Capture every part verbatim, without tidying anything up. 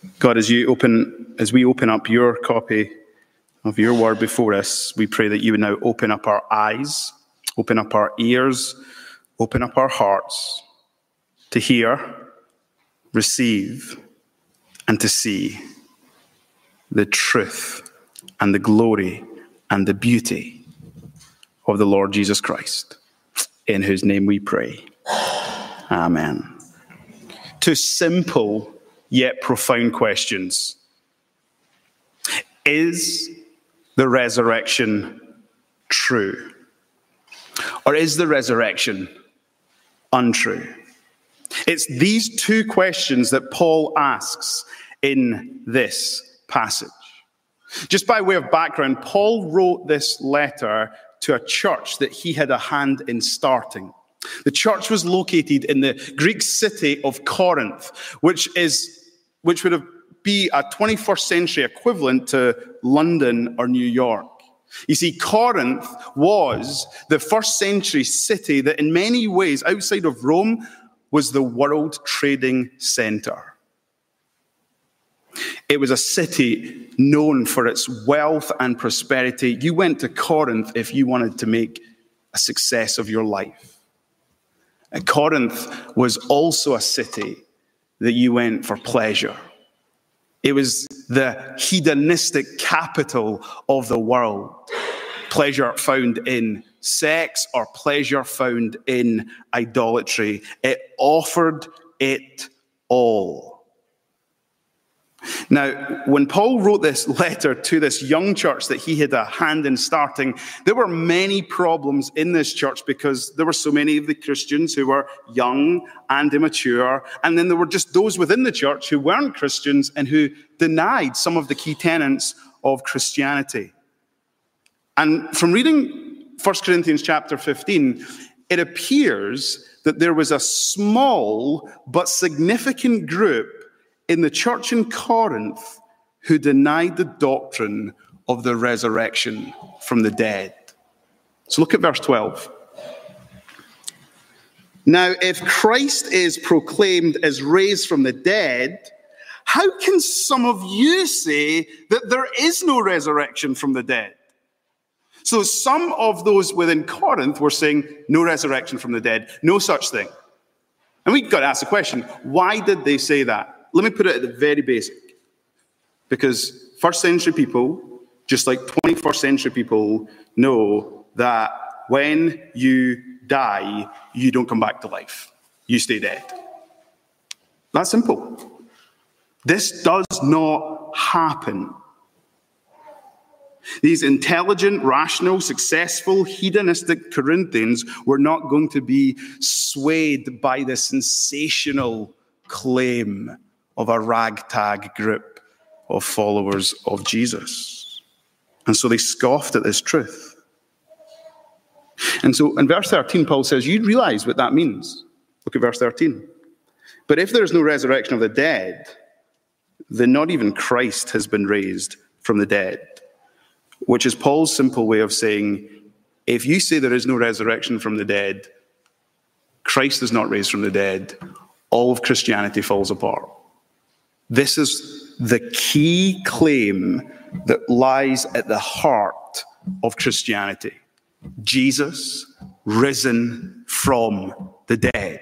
God, as you open, as we open up your copy of your word before us, we pray that you would now open up our eyes, open up our ears, open up our hearts to hear, receive, and to see the truth and the glory and the beauty of the Lord Jesus Christ, in whose name we pray. Amen. Two simple yet profound questions. Is the resurrection true? Or is the resurrection untrue? It's these two questions that Paul asks in this passage. Just by way of background, Paul wrote this letter to a church that he had a hand in starting. The church was located in the Greek city of Corinth, which is which would have be a twenty-first century equivalent to London or New York. You see, Corinth was the first century city that in many ways, outside of Rome, was the world trading center. It was a city known for its wealth and prosperity. You went to Corinth if you wanted to make a success of your life. And Corinth was also a city that you went for pleasure. It was the hedonistic capital of the world. Pleasure found in sex or pleasure found in idolatry. It offered it all. Now, when Paul wrote this letter to this young church that he had a hand in starting, there were many problems in this church because there were so many of the Christians who were young and immature, and then there were just those within the church who weren't Christians and who denied some of the key tenets of Christianity. And from reading First Corinthians chapter fifteen, it appears that there was a small but significant group in the church in Corinth who denied the doctrine of the resurrection from the dead. So look at verse twelve. Now, if Christ is proclaimed as raised from the dead, how can some of you say that there is no resurrection from the dead? So some of those within Corinth were saying, no resurrection from the dead, no such thing. And we've got to ask the question, why did they say that? Let me put it at the very basic. Because first century people, just like twenty-first century people, know that when you die, you don't come back to life. You stay dead. That's simple. This does not happen. These intelligent, rational, successful, hedonistic Corinthians were not going to be swayed by the sensational claim of a ragtag group of followers of Jesus. And so they scoffed at this truth. And so in verse thirteen, Paul says, you realize what that means. Look at verse thirteen. But if there is no resurrection of the dead, then not even Christ has been raised from the dead. Which is Paul's simple way of saying, if you say there is no resurrection from the dead, Christ is not raised from the dead, all of Christianity falls apart. This is the key claim that lies at the heart of Christianity. Jesus risen from the dead.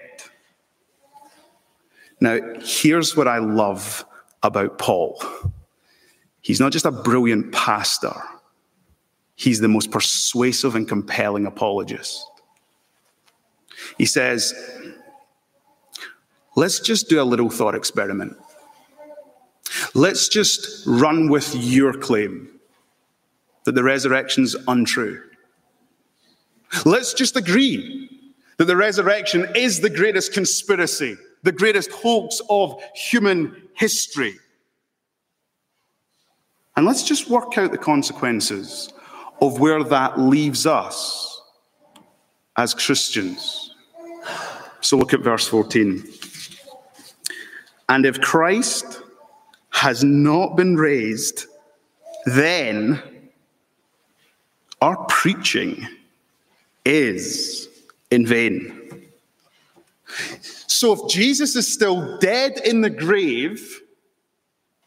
Now, here's what I love about Paul. He's not just a brilliant pastor. He's the most persuasive and compelling apologist. He says, let's just do a little thought experiment. Let's just run with your claim that the resurrection's untrue. Let's just agree that the resurrection is the greatest conspiracy, the greatest hoax of human history. And let's just work out the consequences of where that leaves us as Christians. So look at verse fourteen. And if Christ has not been raised, then our preaching is in vain. So if Jesus is still dead in the grave,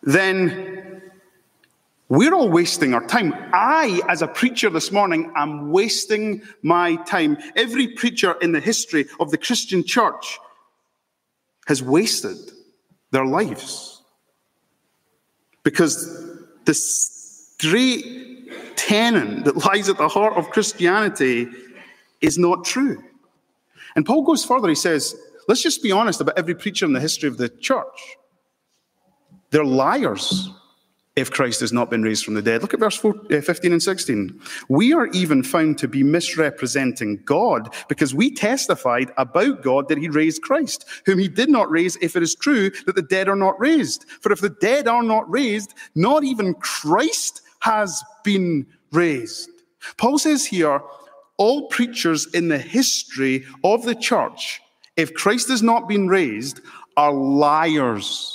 then we're all wasting our time. I, as a preacher this morning, am wasting my time. Every preacher in the history of the Christian church has wasted their lives. Because this great tenet that lies at the heart of Christianity is not true. And Paul goes further. He says, let's just be honest about every preacher in the history of the church. They're liars if Christ has not been raised from the dead. Look at verse fifteen and sixteen. We are even found to be misrepresenting God because we testified about God that he raised Christ, whom he did not raise, if it is true that the dead are not raised. For if the dead are not raised, not even Christ has been raised. Paul says here, all preachers in the history of the church, if Christ has not been raised, are liars.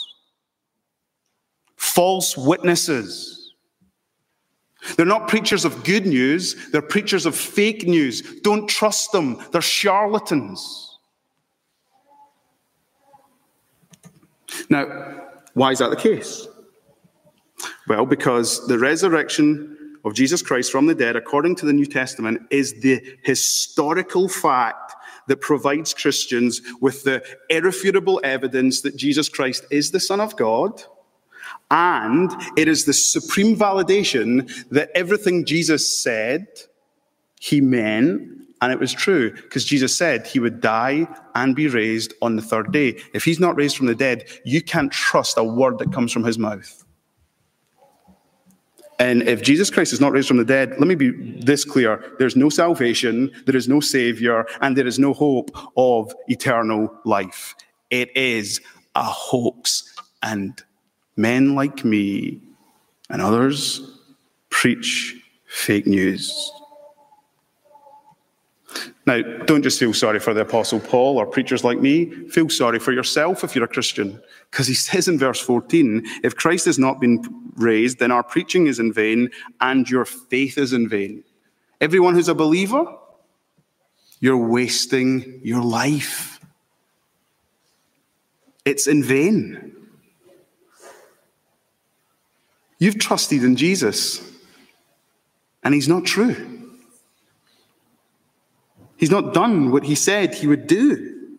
False witnesses. They're not preachers of good news. They're preachers of fake news. Don't trust them. They're charlatans. Now, why is that the case? Well, because the resurrection of Jesus Christ from the dead, according to the New Testament, is the historical fact that provides Christians with the irrefutable evidence that Jesus Christ is the Son of God. And it is the supreme validation that everything Jesus said, he meant, and it was true, because Jesus said he would die and be raised on the third day. If he's not raised from the dead, you can't trust a word that comes from his mouth. And if Jesus Christ is not raised from the dead, let me be this clear. There's no salvation, there is no Savior, and there is no hope of eternal life. It is a hoax, and men like me and others preach fake news. Now, don't just feel sorry for the Apostle Paul or preachers like me. Feel sorry for yourself if you're a Christian. Because he says in verse fourteen, if Christ has not been raised, then our preaching is in vain and your faith is in vain. Everyone who's a believer, you're wasting your life. It's in vain. You've trusted in Jesus, and he's not true. He's not done what he said he would do.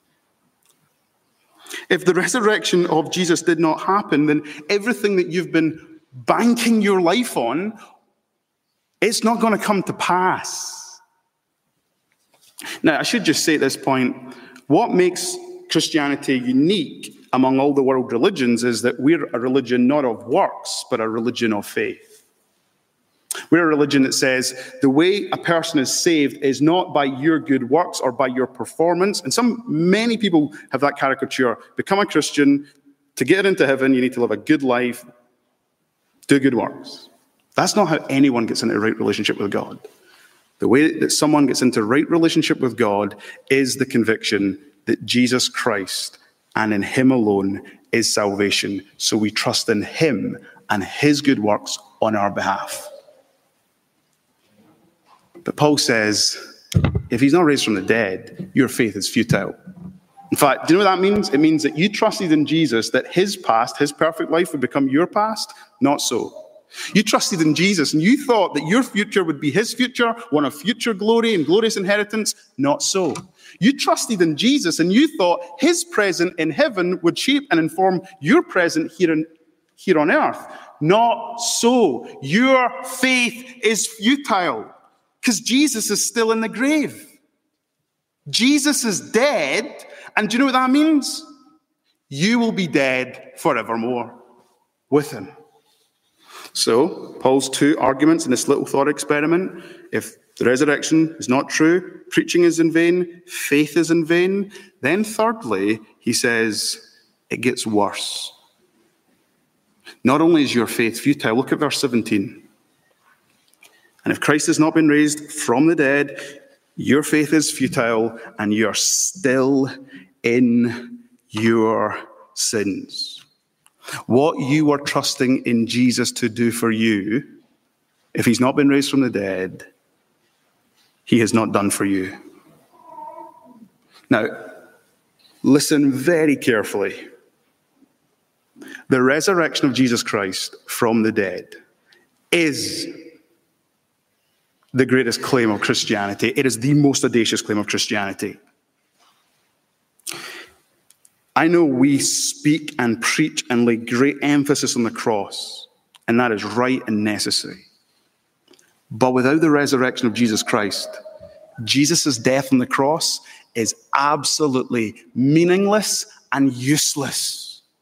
If the resurrection of Jesus did not happen, then everything that you've been banking your life on, it's not going to come to pass. Now, I should just say at this point, what makes Christianity unique among all the world religions is that we're a religion not of works, but a religion of faith. We're a religion that says the way a person is saved is not by your good works or by your performance. And some, many people have that caricature. Become a Christian. To get into heaven, you need to live a good life, do good works. That's not how anyone gets into a right relationship with God. The way that someone gets into right relationship with God is the conviction that Jesus Christ and in him alone is salvation. So we trust in him and his good works on our behalf. But Paul says, if he's not raised from the dead, your faith is futile. In fact, do you know what that means? It means that you trusted in Jesus, that his past, his perfect life would become your past. Not so. You trusted in Jesus and you thought that your future would be his future, one of future glory and glorious inheritance. Not so. You trusted in Jesus and you thought his present in heaven would shape and inform your present here, in, here on earth. Not so. Your faith is futile because Jesus is still in the grave. Jesus is dead, and do you know what that means? You will be dead forevermore with him. So, Paul's two arguments in this little thought experiment: if the resurrection is not true, preaching is in vain, faith is in vain. Then thirdly, he says, it gets worse. Not only is your faith futile, look at verse seventeen. And if Christ has not been raised from the dead, your faith is futile and you're still in your sins. What you are trusting in Jesus to do for you, if he's not been raised from the dead, he has not done for you. Now, listen very carefully. The resurrection of Jesus Christ from the dead is the greatest claim of Christianity. It is the most audacious claim of Christianity. I know we speak and preach and lay great emphasis on the cross, and that is right and necessary. But without the resurrection of Jesus Christ, Jesus' death on the cross is absolutely meaningless and useless.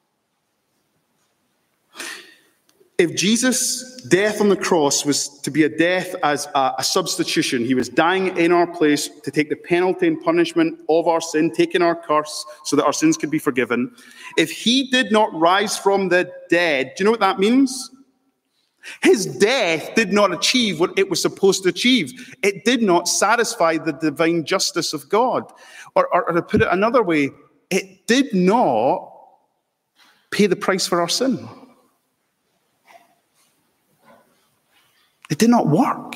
If Jesus' death on the cross was to be a death as a, a substitution, he was dying in our place to take the penalty and punishment of our sin, taking our curse so that our sins could be forgiven. If he did not rise from the dead, do you know what that means? His death did not achieve what it was supposed to achieve. It did not satisfy the divine justice of God. Or, or, or to put it another way, it did not pay the price for our sin. It did not work.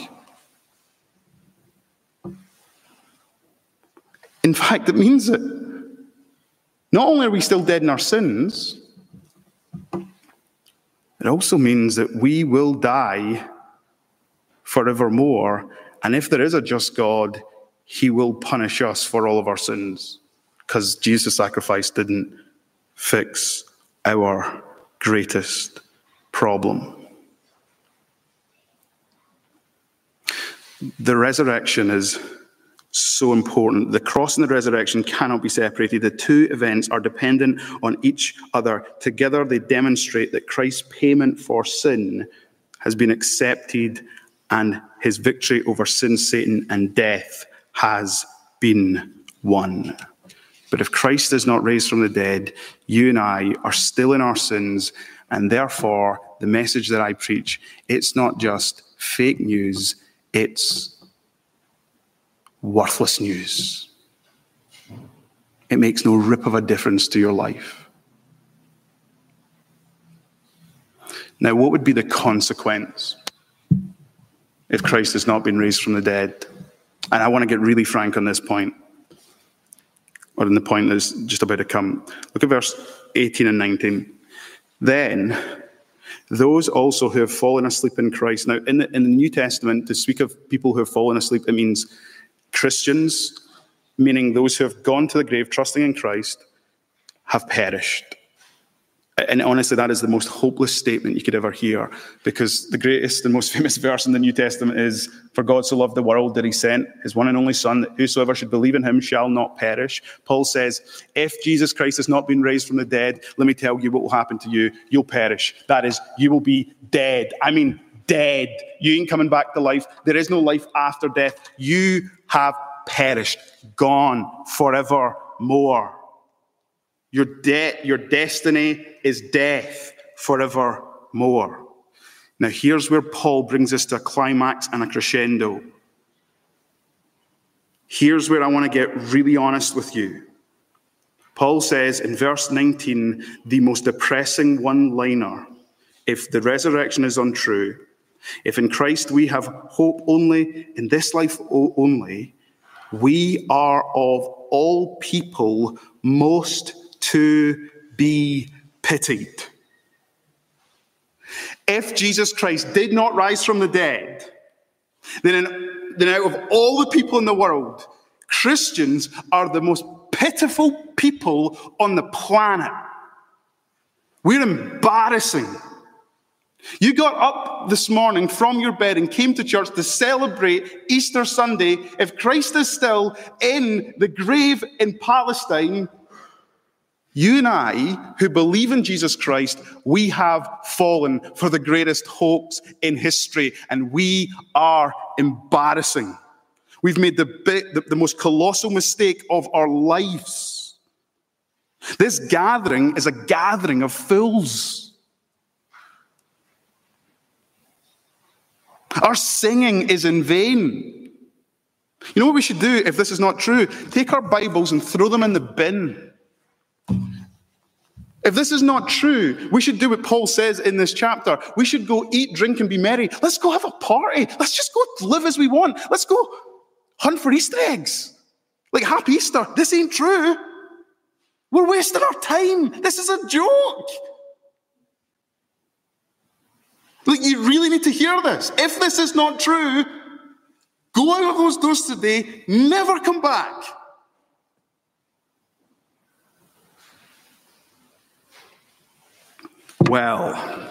In fact, it means that not only are we still dead in our sins, it also means that we will die forevermore. And if there is a just God, he will punish us for all of our sins, because Jesus' sacrifice didn't fix our greatest problem. The resurrection is so important. The cross and the resurrection cannot be separated. The two events are dependent on each other. Together, they demonstrate that Christ's payment for sin has been accepted and his victory over sin, Satan, and death has been won. But if Christ is not raised from the dead, you and I are still in our sins, and therefore, the message that I preach, it's not just fake news, it's worthless news. It makes no rip of a difference to your life. Now, what would be the consequence if Christ has not been raised from the dead? And I want to get really frank on this point, or on the point that's just about to come. Look at verse eighteen and nineteen. Then those also who have fallen asleep in Christ. Now, in the, in the New Testament, to speak of people who have fallen asleep, it means Christians, meaning those who have gone to the grave trusting in Christ, have perished. And honestly, that is the most hopeless statement you could ever hear, because the greatest and most famous verse in the New Testament is, "For God so loved the world that he sent his one and only Son, that whosoever should believe in him shall not perish." Paul says, if Jesus Christ has not been raised from the dead, let me tell you what will happen to you. You'll perish. That is, you will be dead. I mean, dead. You ain't coming back to life. There is no life after death. You have perished, gone forevermore. Your de- your destiny is death forevermore. Now, here's where Paul brings us to a climax and a crescendo. Here's where I want to get really honest with you. Paul says in verse nineteen, the most depressing one-liner, if the resurrection is untrue, if in Christ we have hope only in this life only, we are of all people most to be pitied. If Jesus Christ did not rise from the dead, then, in, then out of all the people in the world, Christians are the most pitiful people on the planet. We're embarrassing. You got up this morning from your bed and came to church to celebrate Easter Sunday. If Christ is still in the grave in Palestine, you and I, who believe in Jesus Christ, we have fallen for the greatest hopes in history, and we are embarrassing. We've made the, the, the most colossal mistake of our lives. This gathering is a gathering of fools. Our singing is in vain. You know what we should do if this is not true? Take our Bibles and throw them in the bin. If this is not true, we should do what Paul says in this chapter. We should go eat, drink, and be merry. Let's go have a party. Let's just go live as we want. Let's go hunt for Easter eggs. Like, happy Easter. This ain't true. We're wasting our time. This is a joke. like, you really need to hear this. If this is not true, go out of those doors today, never come back. Well,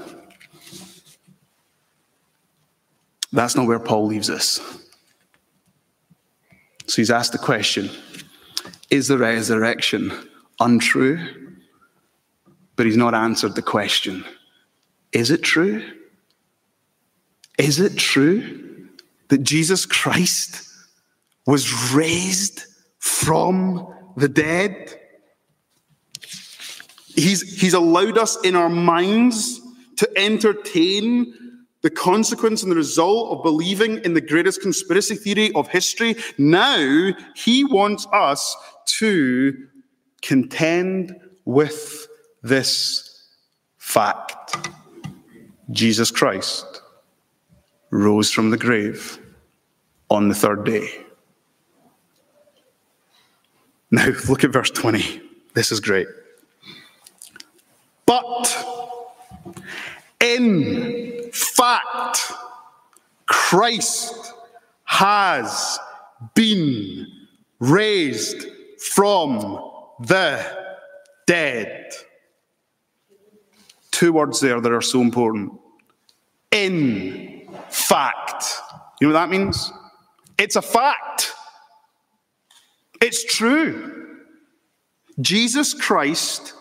that's not where Paul leaves us. So he's asked the question, is the resurrection untrue? But he's not answered the question, is it true? Is it true that Jesus Christ was raised from the dead? He's, he's allowed us in our minds to entertain the consequence and the result of believing in the greatest conspiracy theory of history. Now, he wants us to contend with this fact. Jesus Christ rose from the grave on the third day. Now, look at verse twenty. This is great. But in fact, Christ has been raised from the dead. Two words there that are so important. In fact. You know what that means? It's a fact. It's true. Jesus Christ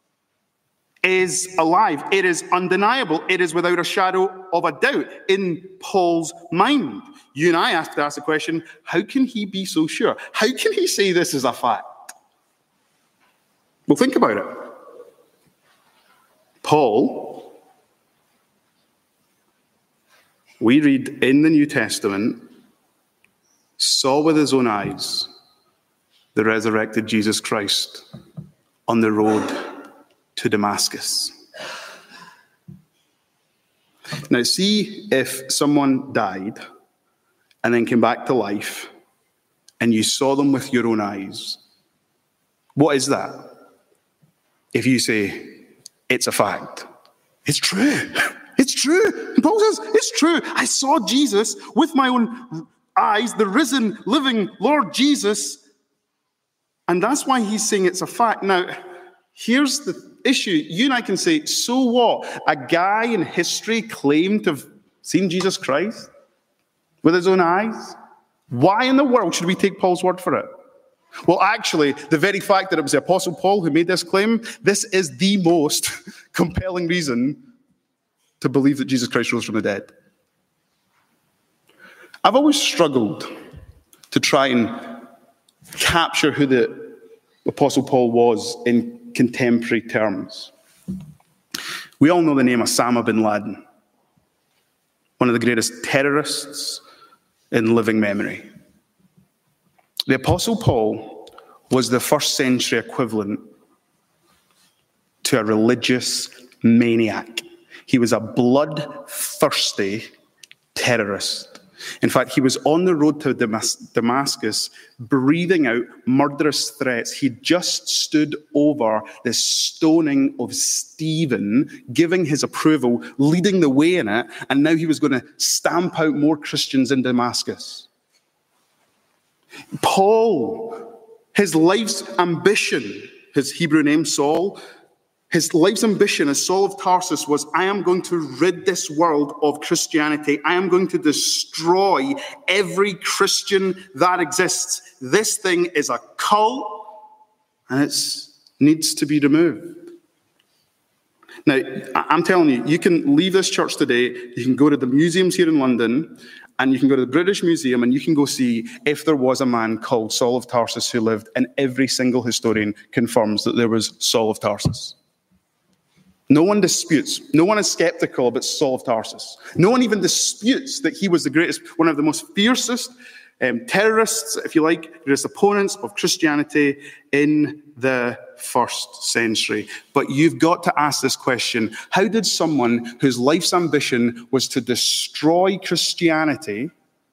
is alive. It is undeniable. It is without a shadow of a doubt in Paul's mind. You and I have to ask the question, how can he be so sure? How can he say this is a fact? Well, think about it. Paul, we read in the New Testament, saw with his own eyes the resurrected Jesus Christ on the road to Damascus. Now, see if someone died and then came back to life and you saw them with your own eyes. What is that? If you say, it's a fact. It's true. It's true. And Paul says, it's true. I saw Jesus with my own eyes, the risen, living Lord Jesus. And that's why he's saying it's a fact. Now, here's the issue. You and I can say, so what? A guy in history claimed to have seen Jesus Christ with his own eyes? Why in the world should we take Paul's word for it? Well, actually, the very fact that it was the Apostle Paul who made this claim, this is the most compelling reason to believe that Jesus Christ rose from the dead. I've always struggled to try and capture who the Apostle Paul was in contemporary terms. We all know the name Osama bin Laden, one of the greatest terrorists in living memory. The Apostle Paul was the first century equivalent to a religious maniac. He was a bloodthirsty terrorist. In fact, he was on the road to Damas- Damascus breathing out murderous threats. He just stood over the stoning of Stephen, giving his approval, leading the way in it, and now he was going to stamp out more Christians in Damascus. Paul, his life's ambition, his Hebrew name Saul, his life's ambition as Saul of Tarsus was, I am going to rid this world of Christianity. I am going to destroy every Christian that exists. This thing is a cult, and it needs to be removed. Now, I'm telling you, you can leave this church today, you can go to the museums here in London, and you can go to the British Museum and you can go see if there was a man called Saul of Tarsus who lived, and every single historian confirms that there was Saul of Tarsus. No one disputes, no one is skeptical about Saul of Tarsus. No one even disputes that he was the greatest, one of the most fiercest um, terrorists, if you like, greatest opponents of Christianity in the first century. But you've got to ask this question: how did someone whose life's ambition was to destroy Christianity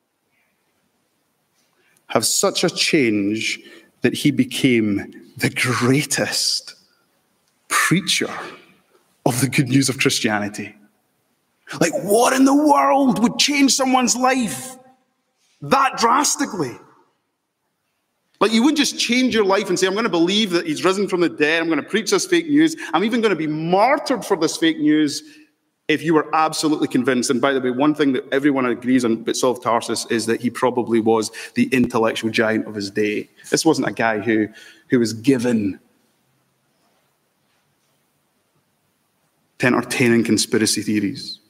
have such a change that he became the greatest preacher of the good news of Christianity? Like, what in the world would change someone's life that drastically? Like, you wouldn't just change your life and say, I'm going to believe that he's risen from the dead. I'm going to preach this fake news. I'm even going to be martyred for this fake news if you were absolutely convinced. And by the way, one thing that everyone agrees on about Saul of Tarsus is that he probably was the intellectual giant of his day. This wasn't a guy who, who was given to entertaining conspiracy theories.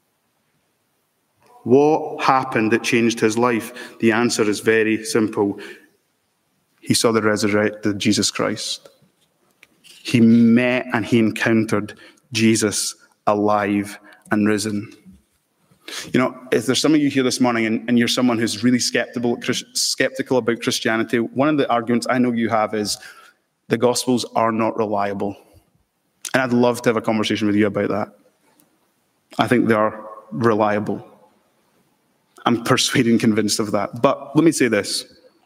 What happened that changed his life? The answer is very simple. He saw the resurrected Jesus Christ. He met and he encountered Jesus alive and risen. You know, if there's some of you here this morning and, and you're someone who's really skeptical, skeptical about Christianity, one of the arguments I know you have is the Gospels are not reliable. And I'd love to have a conversation with you about that. I think they are reliable. I'm persuaded and convinced of that. But let me say this.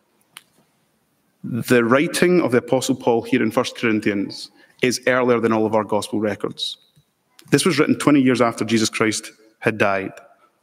The writing of the Apostle Paul here in First Corinthians is earlier than all of our gospel records. This was written twenty years after Jesus Christ had died.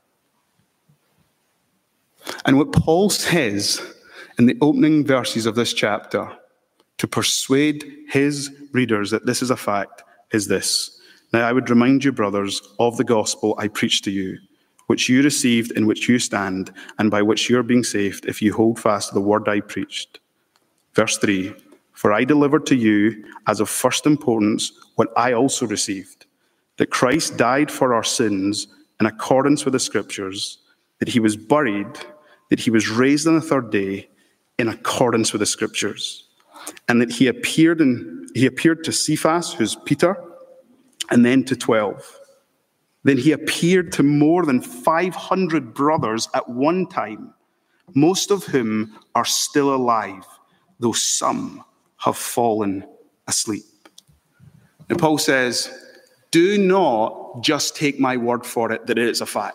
And what Paul says in the opening verses of this chapter to persuade his readers that this is a fact is this. Now I would remind you, brothers, of the gospel I preached to you, which you received, in which you stand, and by which you are being saved, if you hold fast to the word I preached. Verse three, for I delivered to you as of first importance what I also received, that Christ died for our sins in accordance with the Scriptures, that he was buried, that he was raised on the third day in accordance with the Scriptures, and that he appeared in, he appeared to Cephas, who's Peter, and then to twelve. Then he appeared to more than five hundred brothers at one time, most of whom are still alive, though some have fallen asleep. And Paul says, do not just take my word for it that it is a fact.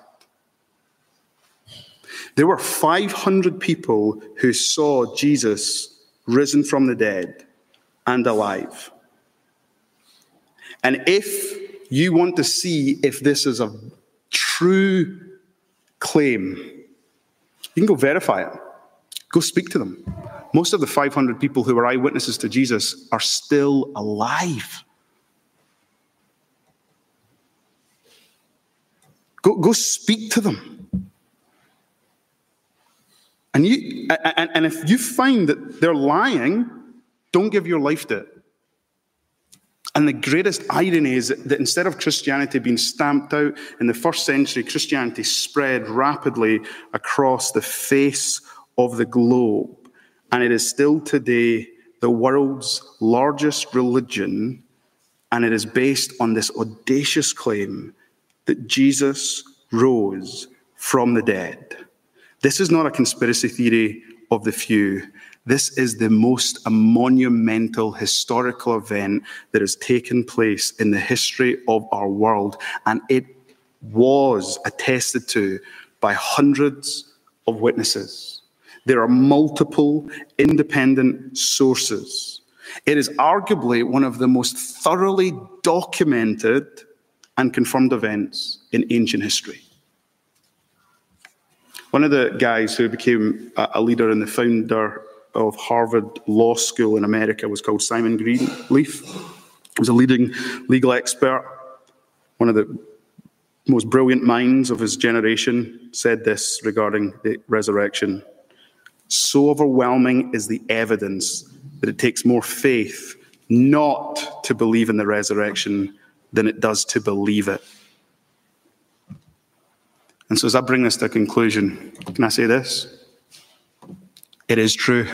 There were five hundred people who saw Jesus risen from the dead and alive. And if you want to see if this is a true claim, you can go verify it. Go speak to them. Most of the five hundred people who were eyewitnesses to Jesus are still alive. Go, go speak to them. And, you, and, and if you find that they're lying, don't give your life to it. And the greatest irony is that instead of Christianity being stamped out in the first century, Christianity spread rapidly across the face of the globe. And it is still today the world's largest religion. And it is based on this audacious claim that Jesus rose from the dead. This is not a conspiracy theory of the few. This is the most monumental historical event that has taken place in the history of our world. And it was attested to by hundreds of witnesses. There are multiple independent sources. It is arguably one of the most thoroughly documented and confirmed events in ancient history. One of the guys who became a leader and the founder of Harvard Law School in America was called Simon Greenleaf. He was a leading legal expert. One of the most brilliant minds of his generation said this regarding the resurrection. So overwhelming is the evidence that it takes more faith not to believe in the resurrection than it does to believe it. And so as I bring this to a conclusion, can I say this? It is true.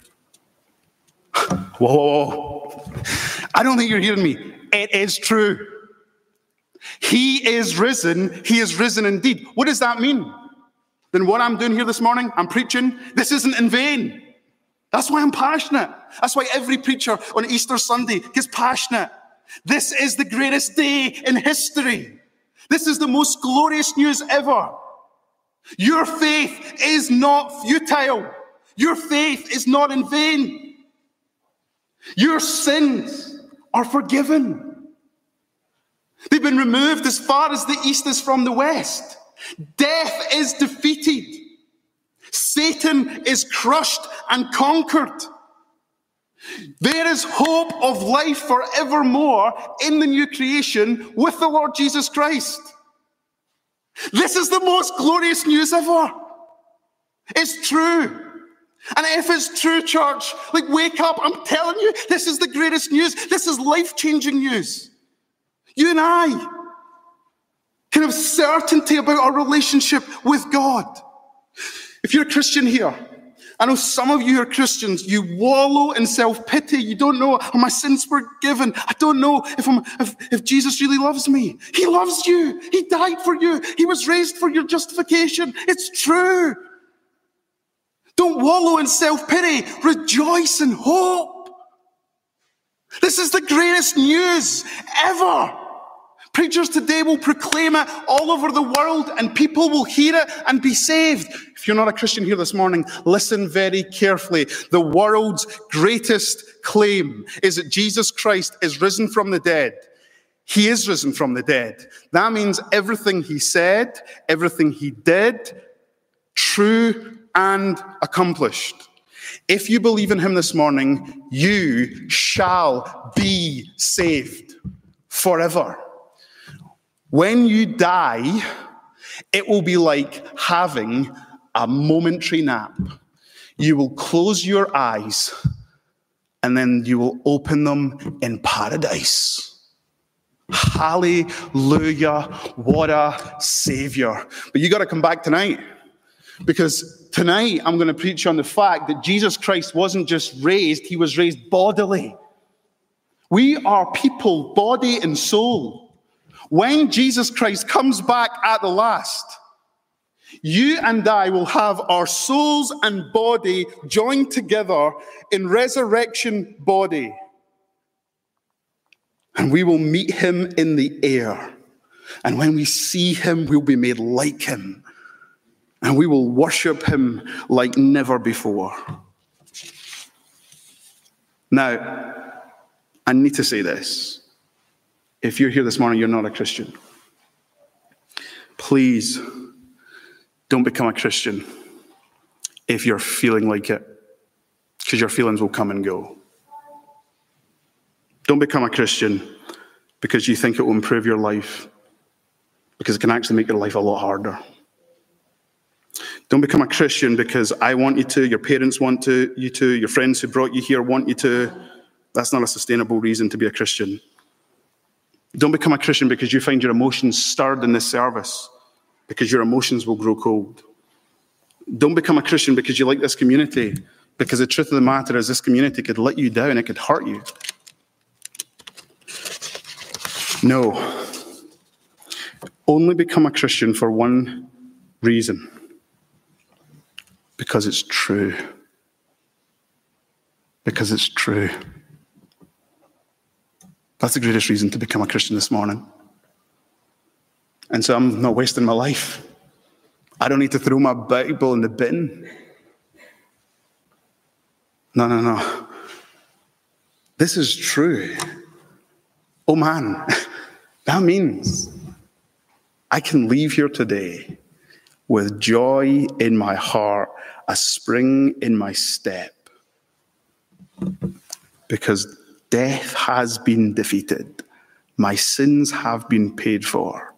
Whoa, whoa, whoa. I don't think you're hearing me. It is true. He is risen. He is risen indeed. What does that mean? Then what I'm doing here this morning, I'm preaching, this isn't in vain. That's why I'm passionate. That's why every preacher on Easter Sunday gets passionate. This is the greatest day in history. This is the most glorious news ever. Your faith is not futile. Your faith is not in vain. Your sins are forgiven. They've been removed as far as the east is from the west. Death is defeated. Satan is crushed and conquered. There is hope of life forevermore in the new creation with the Lord Jesus Christ. This is the most glorious news ever. It's true. And if it's true, church, like, wake up. I'm telling you, this is the greatest news. This is life-changing news. You and I can have certainty about our relationship with God. If you're a Christian here, I know some of you are Christians, you wallow in self-pity. You don't know, are my sins forgiven? I don't know if, I'm, if, if Jesus really loves me. He loves you. He died for you. He was raised for your justification. It's true. Don't wallow in self-pity. Rejoice in hope. This is the greatest news ever. Preachers today will proclaim it all over the world, and people will hear it and be saved. If you're not a Christian here this morning, listen very carefully. The world's greatest claim is that Jesus Christ is risen from the dead. He is risen from the dead. That means everything he said, everything he did, true and accomplished. If you believe in him this morning, you shall be saved forever. When you die, it will be like having a momentary nap. You will close your eyes and then you will open them in paradise. Hallelujah, what a Savior. But you got to come back tonight, because tonight I'm going to preach on the fact that Jesus Christ wasn't just raised, he was raised bodily. We are people, body and soul. When Jesus Christ comes back at the last, you and I will have our souls and body joined together in resurrection body. And we will meet him in the air. And when we see him, we'll be made like him. And we will worship him like never before. Now, I need to say this. If you're here this morning, you're not a Christian. Please don't become a Christian if you're feeling like it, because your feelings will come and go. Don't become a Christian because you think it will improve your life, because it can actually make your life a lot harder. Don't become a Christian because I want you to, your parents want to, you to, your friends who brought you here want you to. That's not a sustainable reason to be a Christian. Don't become a Christian because you find your emotions stirred in this service, because your emotions will grow cold. Don't become a Christian because you like this community, because the truth of the matter is this community could let you down, it could hurt you. No. Only become a Christian for one reason. Because it's true. Because it's true. That's the greatest reason to become a Christian this morning. And so I'm not wasting my life. I don't need to throw my Bible in the bin. No, no, no. This is true. Oh man, that means I can leave here today with joy in my heart, a spring in my step, because death has been defeated. My sins have been paid for.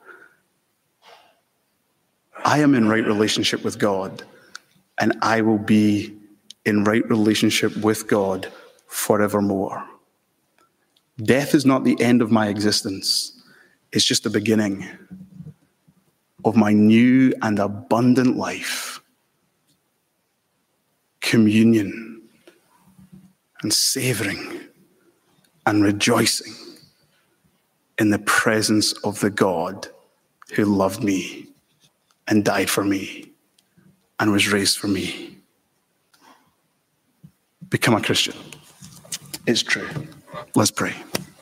I am in right relationship with God, and I will be in right relationship with God forevermore. Death is not the end of my existence. It's just the beginning of my new and abundant life. Communion and savoring and rejoicing in the presence of the God who loved me and died for me and was raised for me. Become a Christian. It's true. Let's pray.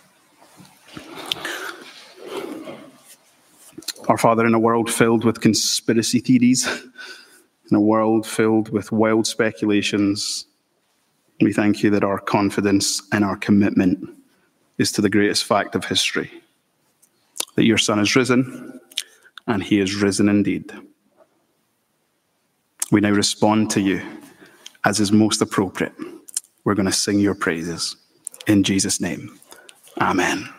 Our Father, in a world filled with conspiracy theories, in a world filled with wild speculations, we thank you that our confidence and our commitment is to the greatest fact of history, that your Son is risen, and he is risen indeed. We now respond to you as is most appropriate. We're going to sing your praises. In Jesus' name, amen.